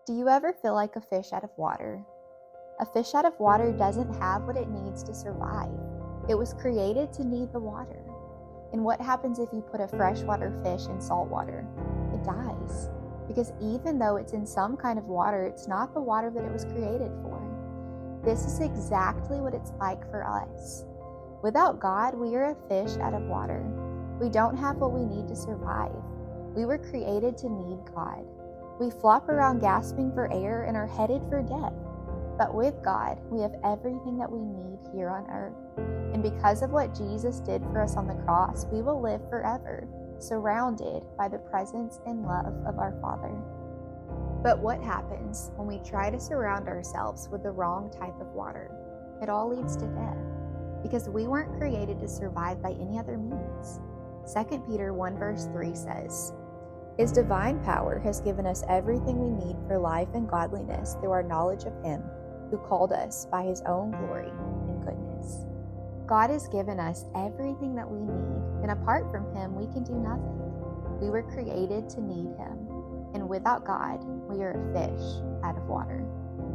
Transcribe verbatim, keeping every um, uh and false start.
Do you ever feel like a fish out of water? A fish out of water doesn't have what it needs to survive. It was created to need the water. And what happens if you put a freshwater fish in salt water? It dies. Because even though it's in some kind of water, it's not the water that it was created for. This is exactly what it's like for us. Without God, we are a fish out of water. We don't have what we need to survive. We were created to need God. We flop around gasping for air and are headed for death. But with God, we have everything that we need here on earth. And because of what Jesus did for us on the cross, we will live forever, surrounded by the presence and love of our Father. But what happens when we try to surround ourselves with the wrong type of water? It all leads to death, because we weren't created to survive by any other means. Second Peter one verse three says, "His divine power has given us everything we need for life and godliness through our knowledge of Him who called us by His own glory and goodness." God has given us everything that we need, and apart from Him, we can do nothing. We were created to need Him, and without God, we are a fish out of water.